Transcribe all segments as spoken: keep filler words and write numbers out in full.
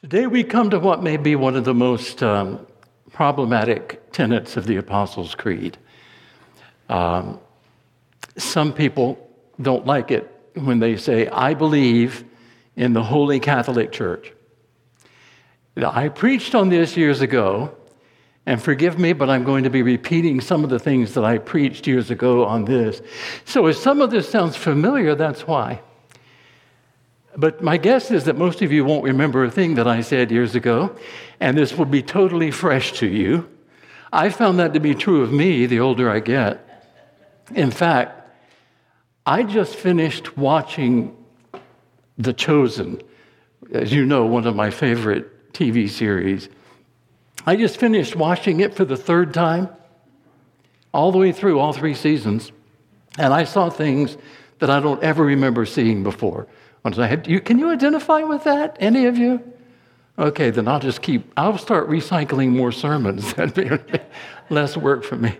Today we come to what may be one of the most um, problematic tenets of the Apostles' Creed. Um, some people don't like it when they say, I believe in the Holy Catholic Church. Now, I preached on this years ago, and forgive me, but I'm going to be repeating some of the things that I preached years ago on this. So if some of this sounds familiar, that's why. But my guess is that most of you won't remember a thing that I said years ago, and this will be totally fresh to you. I found that to be true of me the older I get. In fact, I just finished watching The Chosen, as you know, one of my favorite T V series. I just finished watching it for the third time, all the way through, all three seasons, and I saw things that I don't ever remember seeing before. I had, you, can you identify with that, any of you? Okay, then I'll just keep, I'll start recycling more sermons. That'd be less work for me.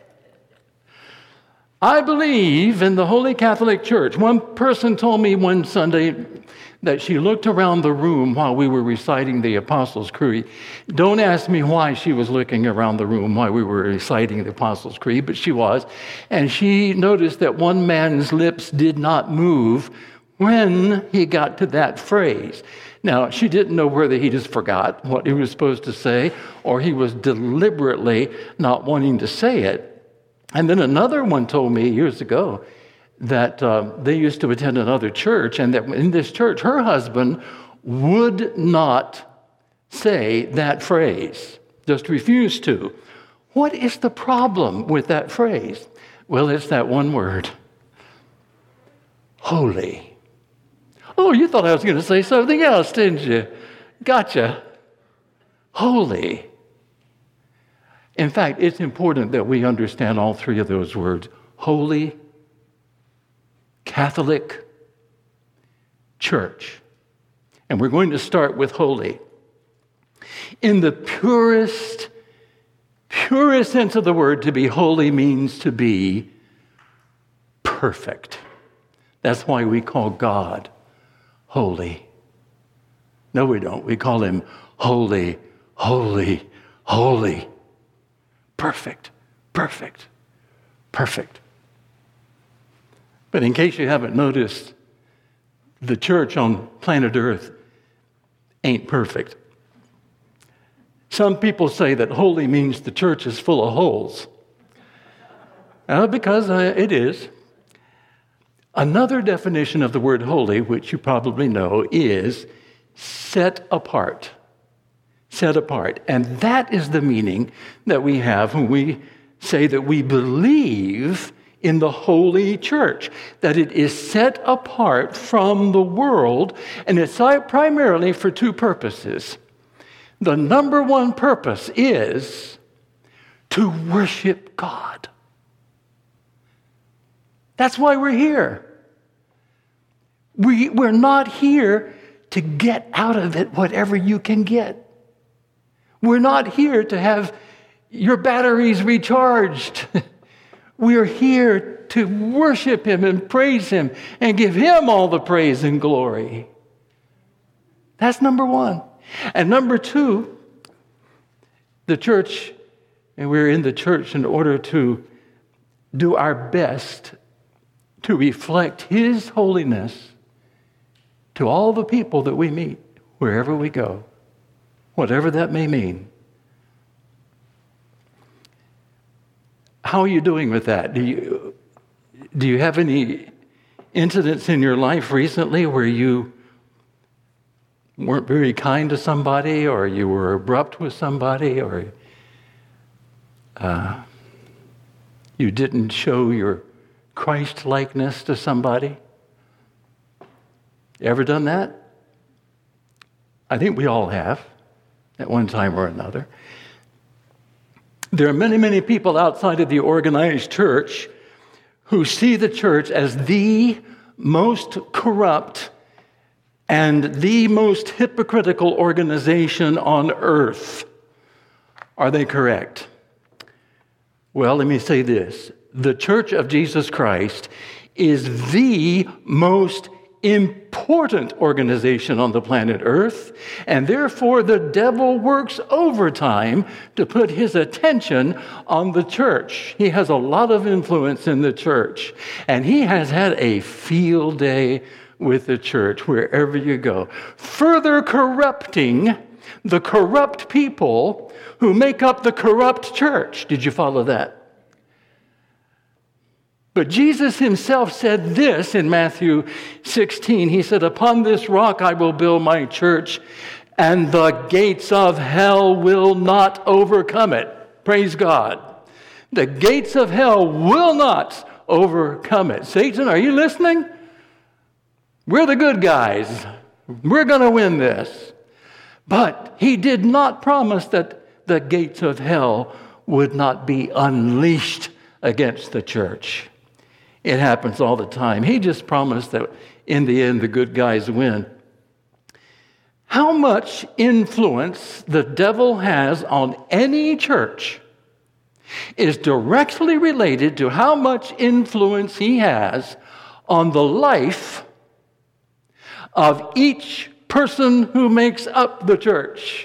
I believe in the Holy Catholic Church. One person told me one Sunday that she looked around the room while we were reciting the Apostles' Creed. Don't ask me why she was looking around the room while we were reciting the Apostles' Creed, but she was. And she noticed that one man's lips did not move when he got to that phrase. Now, she didn't know whether he just forgot what he was supposed to say or he was deliberately not wanting to say it. And then another one told me years ago that uh, they used to attend another church, and that in this church, her husband would not say that phrase, just refused to. What is the problem with that phrase? Well, it's that one word, holy. Oh, you thought I was going to say something else, didn't you? Gotcha. Holy. In fact, it's important that we understand all three of those words. Holy, Catholic, Church. And we're going to start with holy. In the purest, purest sense of the word, to be holy means to be perfect. That's why we call God holy. No, we don't. We call him holy, holy, holy. Perfect, perfect, perfect. But in case you haven't noticed, the church on planet Earth ain't perfect. Some people say that holy means the church is full of holes. Uh, because uh, it is. Another definition of the word holy, which you probably know, is set apart. Set apart. And that is the meaning that we have when we say that we believe in the Holy Church, that it is set apart from the world, and it's primarily for two purposes. The number one purpose is to worship God. That's why we're here. We, we're not here to get out of it whatever you can get. We're not here to have your batteries recharged. We're here to worship him and praise him and give him all the praise and glory. That's number one. And number two, the church, and we're in the church in order to do our best to reflect his holiness to all the people that we meet, wherever we go, whatever that may mean. How are you doing with that? Do you, do you have any incidents in your life recently where you weren't very kind to somebody, or you were abrupt with somebody, or uh, you didn't show your Christ-likeness to somebody? You ever done that? I think we all have, at one time or another. There are many, many people outside of the organized church who see the church as the most corrupt and the most hypocritical organization on earth. Are they correct? Well, let me say this. The Church of Jesus Christ is the most important organization on the planet Earth, and therefore the devil works overtime to put his attention on the church. He has a lot of influence in the church, and he has had a field day with the church wherever you go, further corrupting the corrupt people who make up the corrupt church. Did you follow that? But Jesus himself said this in Matthew sixteen. He said, "Upon this rock I will build my church, and the gates of hell will not overcome it." Praise God. The gates of hell will not overcome it. Satan, are you listening? We're the good guys. We're going to win this. But he did not promise that the gates of hell would not be unleashed against the church. It happens all the time. He just promised that in the end, the good guys win. How much influence the devil has on any church is directly related to how much influence he has on the life of each person who makes up the church.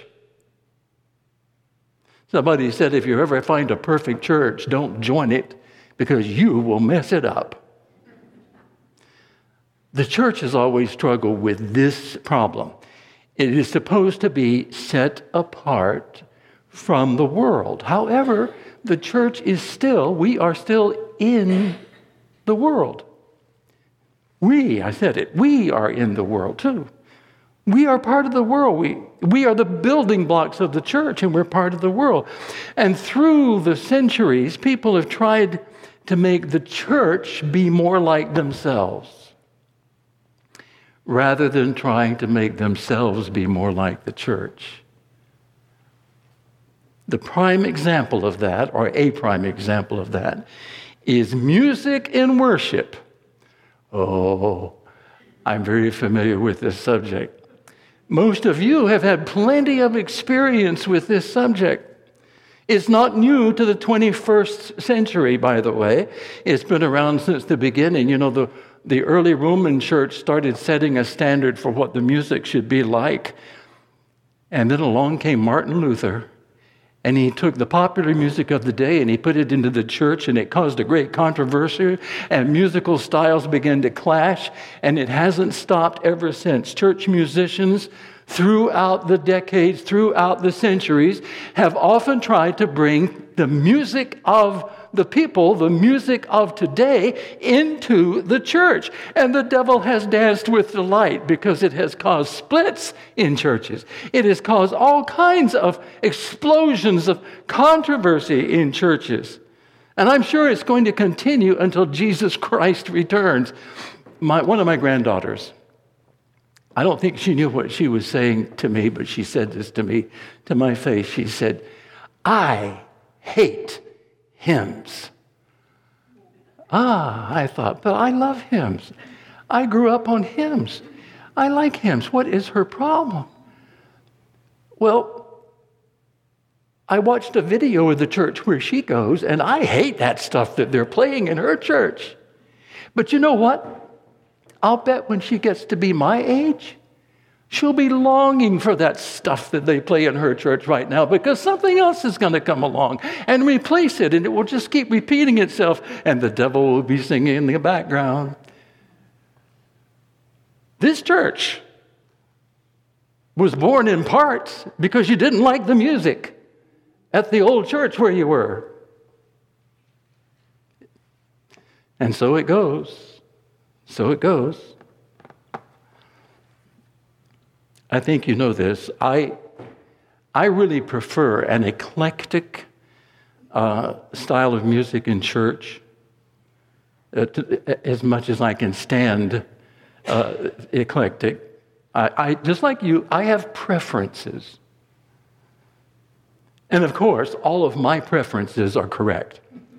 Somebody said, if you ever find a perfect church, don't join it, because you will mess it up. The church has always struggled with this problem. It is supposed to be set apart from the world. However, the church is still, we are still in the world. We, I said it, we are in the world too. We are part of the world. We, we are the building blocks of the church, and we're part of the world. And through the centuries, people have tried to make the church be more like themselves, rather than trying to make themselves be more like the church. The prime example of that, or a prime example of that, is music in worship. Oh, I'm very familiar with this subject. Most of you have had plenty of experience with this subject. It's not new to the twenty-first century, by the way. It's been around since the beginning. You know, the, the early Roman church started setting a standard for what the music should be like. And then along came Martin Luther, and he took the popular music of the day and he put it into the church, and it caused a great controversy, and musical styles began to clash, and it hasn't stopped ever since. Church musicians throughout the decades, throughout the centuries, have often tried to bring the music of the people, the music of today, into the church. And the devil has danced with delight, because it has caused splits in churches. It has caused all kinds of explosions of controversy in churches. And I'm sure it's going to continue until Jesus Christ returns. My, one of my granddaughters, I don't think she knew what she was saying to me, but she said this to me, to my face. She said, "I hate hymns." Ah, I thought, but I love hymns. I grew up on hymns. I like hymns. What is her problem? Well, I watched a video of the church where she goes, and I hate that stuff that they're playing in her church. But you know what? I'll bet when she gets to be my age, she'll be longing for that stuff that they play in her church right now, because something else is going to come along and replace it, and it will just keep repeating itself, and the devil will be singing in the background. This church was born in part because you didn't like the music at the old church where you were. And so it goes. So it goes. I think you know this. I, I really prefer an eclectic uh, style of music in church, uh, to, as much as I can stand uh, eclectic. I, I, just like you, I have preferences. And of course, all of my preferences are correct.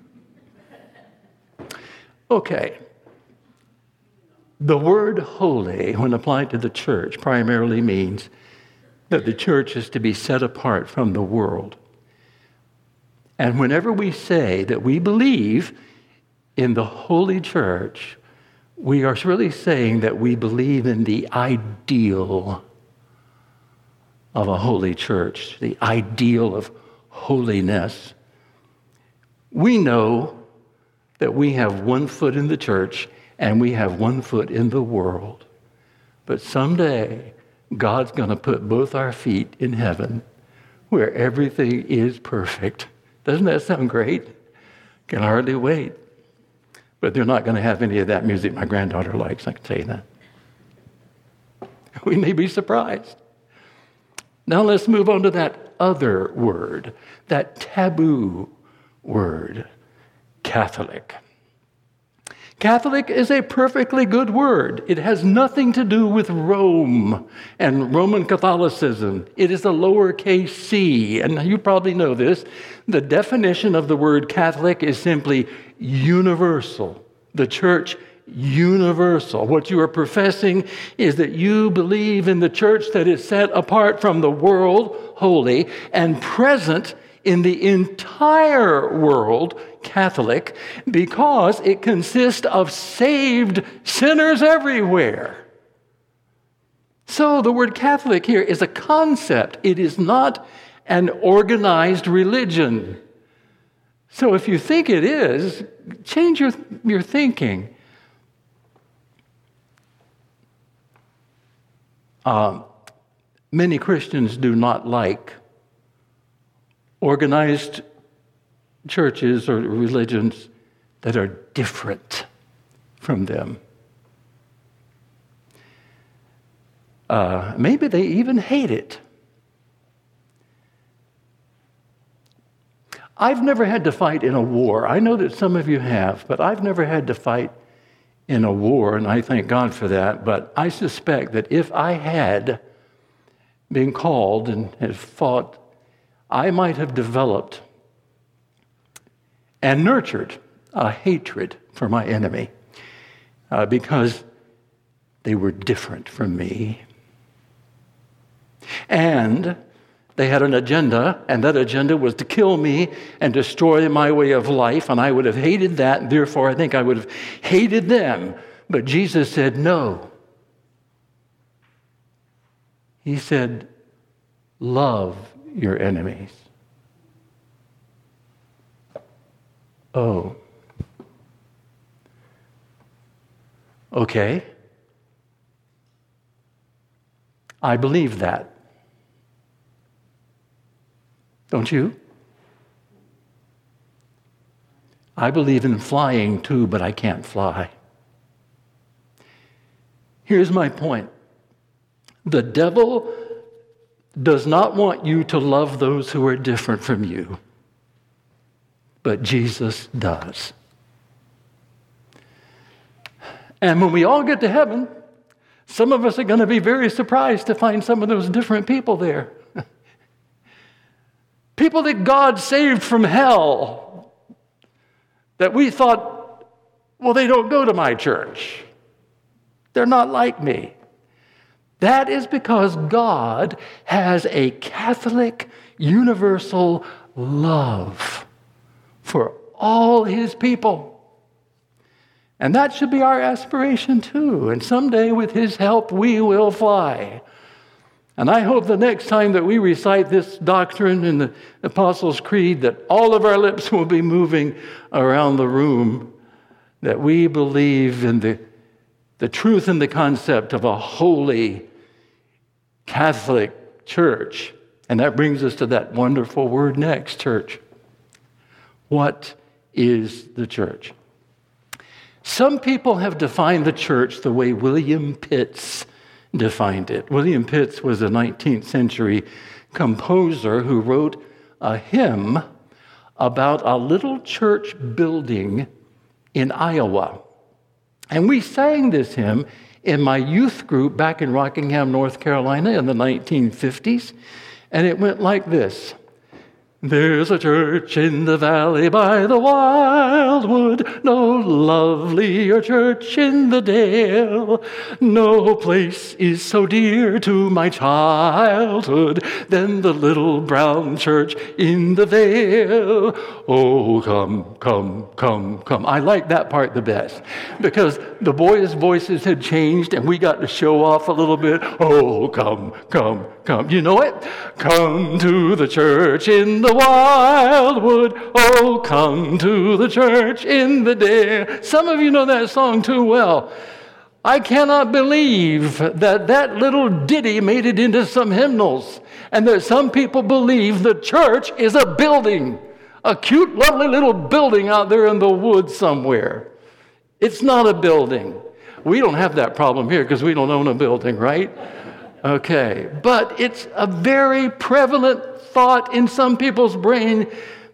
Okay. The word holy, when applied to the church, primarily means that the church is to be set apart from the world. And whenever we say that we believe in the holy church, we are really saying that we believe in the ideal of a holy church, the ideal of holiness. We know that we have one foot in the church and we have one foot in the world. But someday, God's going to put both our feet in heaven where everything is perfect. Doesn't that sound great? Can hardly wait. But they're not going to have any of that music my granddaughter likes, I can tell you that. We may be surprised. Now let's move on to that other word, that taboo word, Catholic. Catholic is a perfectly good word. It has nothing to do with Rome and Roman Catholicism. It is a lowercase c, and you probably know this. The definition of the word Catholic is simply universal. The church universal. What you are professing is that you believe in the church that is set apart from the world, holy, and present in the entire world, Catholic, because it consists of saved sinners everywhere. So the word Catholic here is a concept. It is not an organized religion. So if you think it is, change your, your thinking. Uh, many Christians do not like organized churches or religions that are different from them. Uh, maybe they even hate it. I've never had to fight in a war. I know that some of you have, but I've never had to fight in a war, and I thank God for that. But I suspect that if I had been called and had fought, I might have developed and nurtured a hatred for my enemy uh, because they were different from me. And they had an agenda, and that agenda was to kill me and destroy my way of life, and I would have hated that, and therefore I think I would have hated them. But Jesus said, no. He said, love your enemies. Oh. Okay. I believe that. Don't you? I believe in flying too, but I can't fly. Here's my point. The devil does not want you to love those who are different from you, but Jesus does. And when we all get to heaven, some of us are going to be very surprised to find some of those different people there. People that God saved from hell, that we thought, well, they don't go to my church. They're not like me. That is because God has a Catholic, universal love for all his people. And that should be our aspiration too. And someday, with his help, we will fly. And I hope the next time that we recite this doctrine in the Apostles' Creed, that all of our lips will be moving around the room, that we believe in the, the truth and the concept of a holy Catholic church. And that brings us to that wonderful word next, church. What is the church? Some people have defined the church the way William Pitts defined it. William Pitts was a nineteenth century composer who wrote a hymn about a little church building in Iowa. And we sang this hymn in my youth group back in Rockingham, North Carolina in the nineteen fifties. And it went like this. There's a church in the valley by the wildwood, no lovelier church in the dale. No place is so dear to my childhood than the little brown church in the vale. Oh, come, come, come, come. I like that part the best because the boys' voices had changed and we got to show off a little bit. Oh, come, come, come. You know it? Come to the church in the wildwood. Oh, come to the church in the dale. Some of you know that song too well. I cannot believe that that little ditty made it into some hymnals and that some people believe the church is a building, a cute, lovely little building out there in the woods somewhere. It's not a building. We don't have that problem here because we don't own a building, right? Okay, but it's a very prevalent thought in some people's brain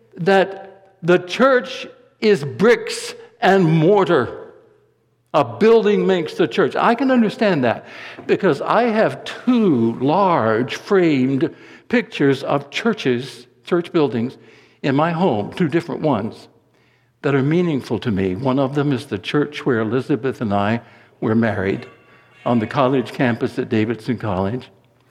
that the church is bricks and mortar. A building makes the church. I can understand that because I have two large framed pictures of churches, church buildings, in my home, two different ones that are meaningful to me. One of them is the church where Elizabeth and I were married on the college campus at Davidson College.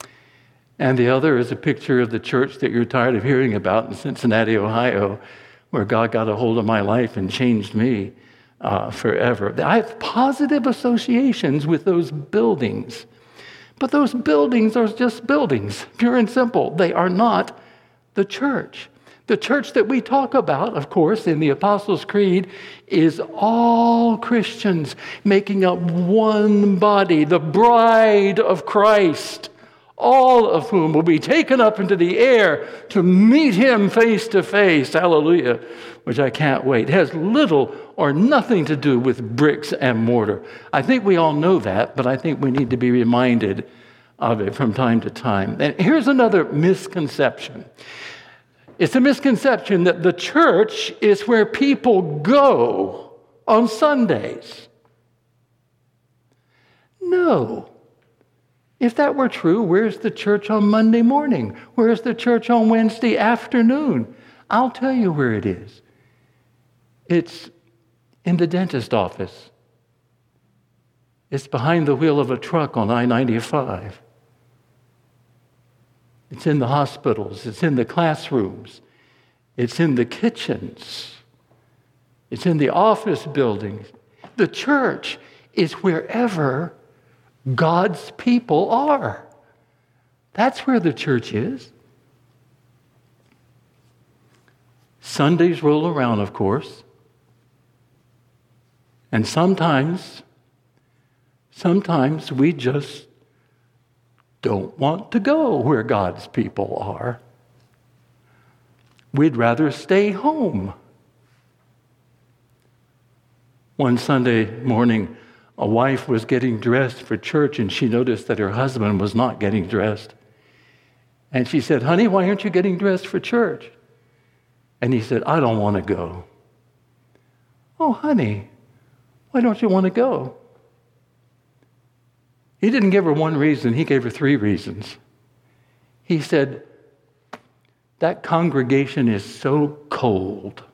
And the other is a picture of the church that you're tired of hearing about in Cincinnati, Ohio, where God got a hold of my life and changed me uh, forever. I have positive associations with those buildings. But those buildings are just buildings, pure and simple. They are not the church. The church that we talk about, of course, in the Apostles' Creed, is all Christians making up one body, the bride of Christ, all of whom will be taken up into the air to meet him face to face. Hallelujah, which I can't wait. It has little or nothing to do with bricks and mortar. I think we all know that, but I think we need to be reminded of it from time to time. And here's another misconception. It's a misconception that the church is where people go on Sundays. No. If that were true, where's the church on Monday morning? Where's the church on Wednesday afternoon? I'll tell you where it is. It's in the dentist office. It's behind the wheel of a truck on I ninety-five. It's in the hospitals. It's in the classrooms. It's in the kitchens. It's in the office buildings. The church is wherever God's people are. That's where the church is. Sundays roll around, of course. And sometimes, sometimes we just don't want to go where God's people are. We'd rather stay home. One Sunday morning, a wife was getting dressed for church, and she noticed that her husband was not getting dressed. And she said, "Honey, why aren't you getting dressed for church?" And he said, "I don't want to go." "Oh, honey, why don't you want to go?" He didn't give her one reason, he gave her three reasons. He said, "That congregation is so cold.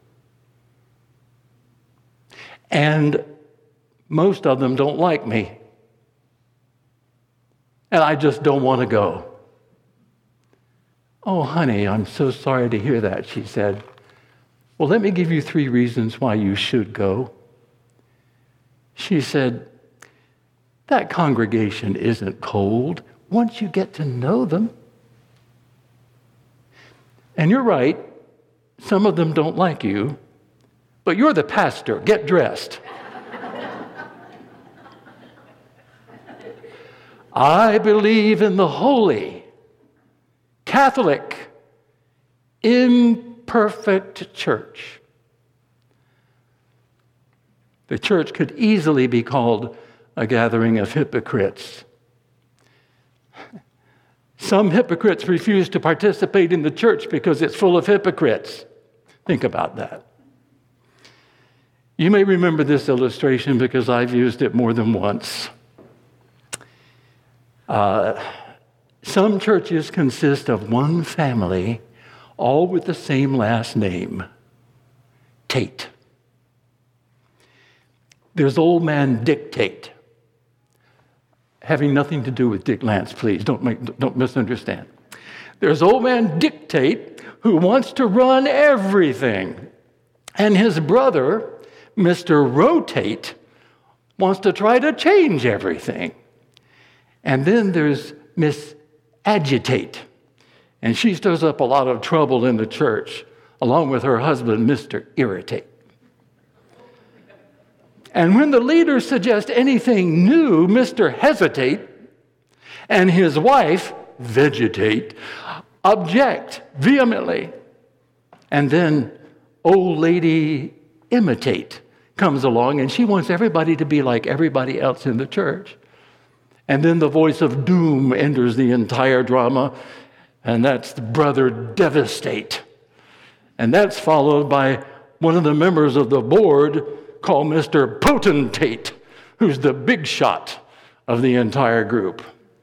And most of them don't like me. And I just don't want to go." "Oh, honey, I'm so sorry to hear that," she said. "Well, let me give you three reasons why you should go." She said, "That congregation isn't cold once you get to know them. And you're right, some of them don't like you, but you're the pastor. Get dressed." "I believe in the holy, Catholic, imperfect church." The church could easily be called a gathering of hypocrites. Some hypocrites refuse to participate in the church because it's full of hypocrites. Think about that. You may remember this illustration because I've used it more than once. Uh, some churches consist of one family all with the same last name, Tate. There's old man Dick Tate, having nothing to do with Dick Lance, please, don't, make, don't misunderstand. There's old man Dick Tate who wants to run everything. And his brother, Mister Rotate, wants to try to change everything. And then there's Miss Agitate, and she stirs up a lot of trouble in the church, along with her husband, Mister Irritate. And when the leaders suggest anything new, Mister Hesitate and his wife, Vegetate, object vehemently. And then old lady Imitate comes along, and she wants everybody to be like everybody else in the church. And then the voice of doom enters the entire drama, and that's Brother Devastate. And that's followed by one of the members of the board called Mister Potentate, who's the big shot of the entire group.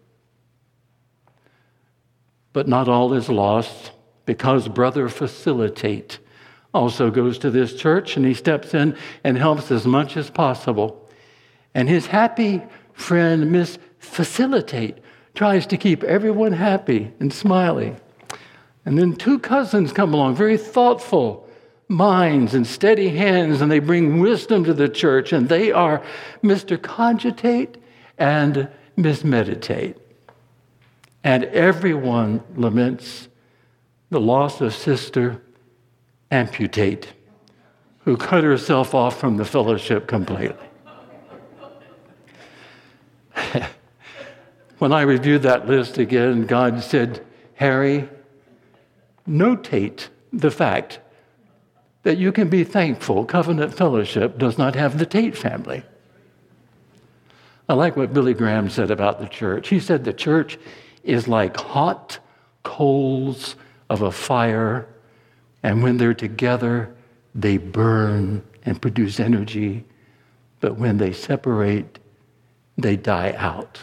But not all is lost, because Brother Facilitate also goes to this church, and he steps in and helps as much as possible. And his happy friend, Miss Facilitate, tries to keep everyone happy and smiling. And then two cousins come along, very thoughtful minds and steady hands, and they bring wisdom to the church, and they are Mister Cogitate and Miss Meditate. And everyone laments the loss of Sister Amputate, who cut herself off from the fellowship completely. When I reviewed that list again, God said, Harry, notate the fact that you can be thankful Covenant Fellowship does not have the Tate family. I like what Billy Graham said about the church. He said the church is like hot coals of a fire, and when they're together, they burn and produce energy, but when they separate, they die out.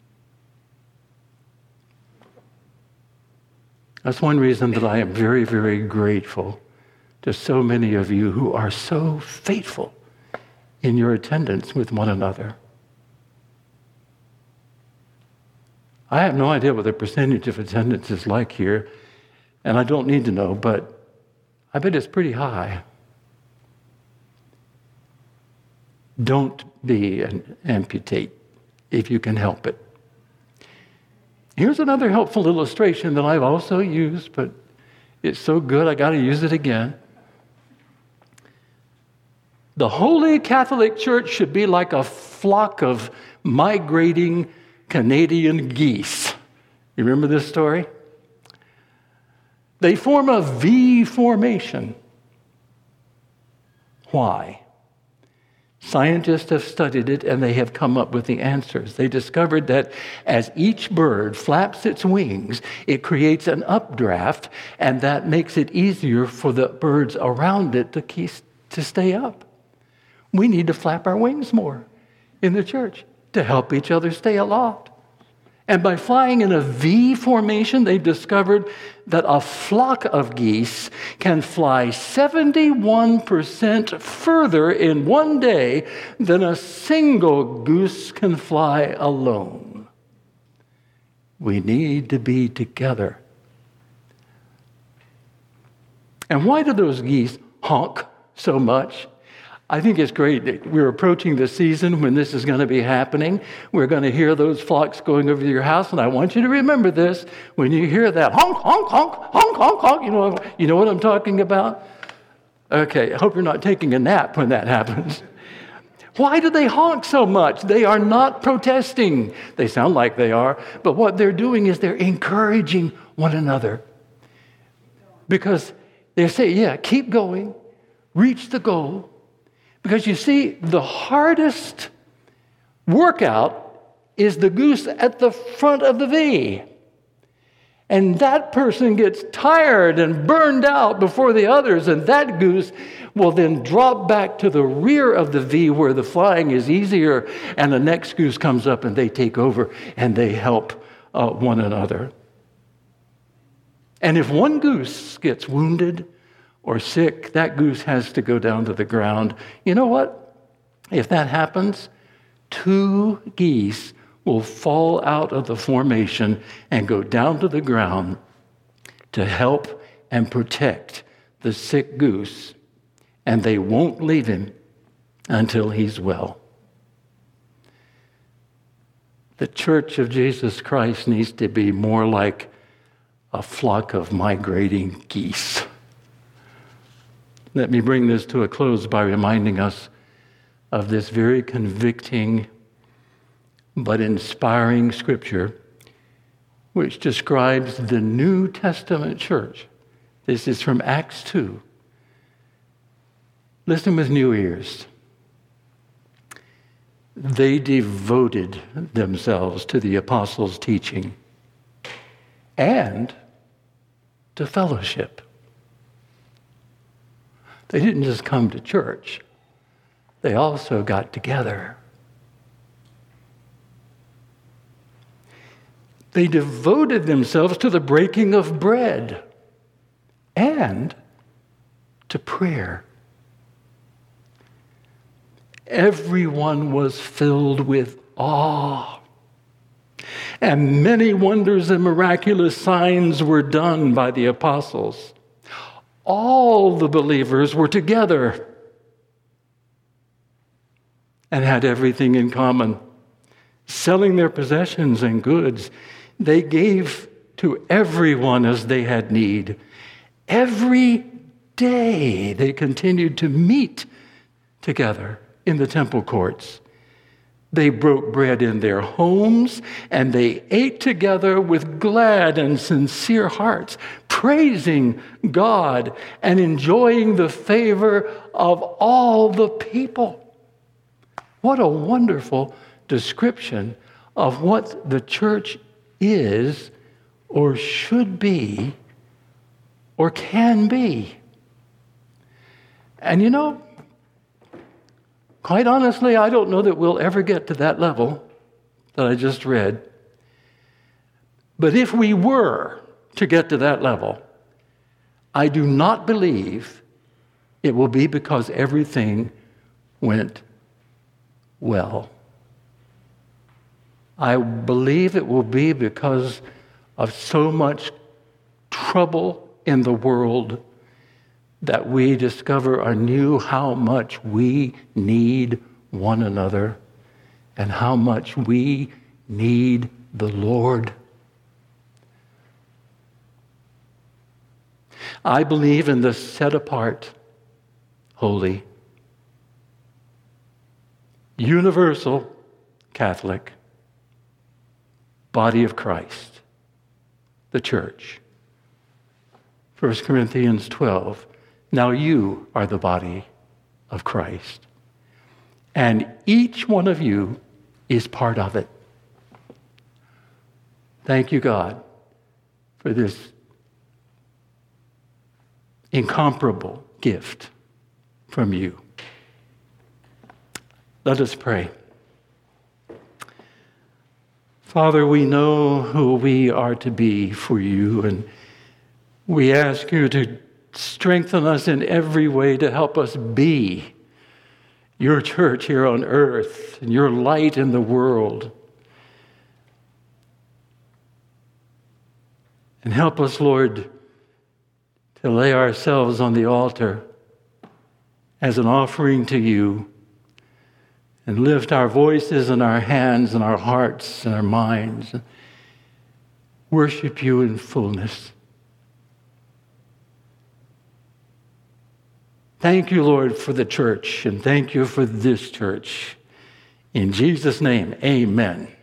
That's one reason that I am very, very grateful to so many of you who are so faithful in your attendance with one another. I have no idea what the percentage of attendance is like here, and I don't need to know, but I bet it's pretty high. Don't be an amputate if you can help it. Here's another helpful illustration that I've also used, but it's so good I got to use it again. The Holy Catholic Church should be like a flock of migrating Canadian geese. You remember this story? They form a V formation. Why? Scientists have studied it, and they have come up with the answers. They discovered that as each bird flaps its wings, it creates an updraft, and that makes it easier for the birds around it to keep, to stay up. We need to flap our wings more in the church to help each other stay aloft. And by flying in a V formation, they've discovered that a flock of geese can fly seventy-one percent further in one day than a single goose can fly alone. We need to be together. And why do those geese honk so much? I think it's great that we're approaching the season when this is going to be happening. We're going to hear those flocks going over your house, and I want you to remember this. When you hear that honk, honk, honk, honk, honk, honk, you know, you know what I'm talking about? Okay, I hope you're not taking a nap when that happens. Why do they honk so much? They are not protesting. They sound like they are, but what they're doing is they're encouraging one another. Because they say, yeah, keep going, reach the goal. Because you see, the hardest workout is the goose at the front of the V. And that person gets tired and burned out before the others, and that goose will then drop back to the rear of the V where the flying is easier, and the next goose comes up and they take over and they help uh, one another. And if one goose gets wounded or sick, that goose has to go down to the ground. You know what? If that happens, two geese will fall out of the formation and go down to the ground to help and protect the sick goose, and they won't leave him until he's well. The Church of Jesus Christ needs to be more like a flock of migrating geese. Let me bring this to a close by reminding us of this very convicting but inspiring scripture which describes the New Testament church. This is from Acts two. Listen with new ears. They devoted themselves to the apostles' teaching and to fellowship. They didn't just come to church. They also got together. They devoted themselves to the breaking of bread and to prayer. Everyone was filled with awe, and many wonders and miraculous signs were done by the apostles. All the believers were together and had everything in common. Selling their possessions and goods, they gave to everyone as they had need. Every day they continued to meet together in the temple courts. They broke bread in their homes, and they ate together with glad and sincere hearts, praising God and enjoying the favor of all the people. What a wonderful description of what the church is or should be or can be. And you know, quite honestly, I don't know that we'll ever get to that level that I just read. But if we were to get to that level, I do not believe it will be because everything went well. I believe it will be because of so much trouble in the world that we discover anew how much we need one another and how much we need the Lord. I believe in the set-apart, holy, universal, Catholic body of Christ, the church. First Corinthians twelve. Now you are the body of Christ, and each one of you is part of it. Thank you, God, for this incomparable gift from you. Let us pray. Father, we know who we are to be for you, and we ask you to strengthen us in every way to help us be your church here on earth and your light in the world. And help us, Lord, to lay ourselves on the altar as an offering to you and lift our voices and our hands and our hearts and our minds and worship you in fullness. Thank you, Lord, for the church, and thank you for this church. In Jesus' name, amen.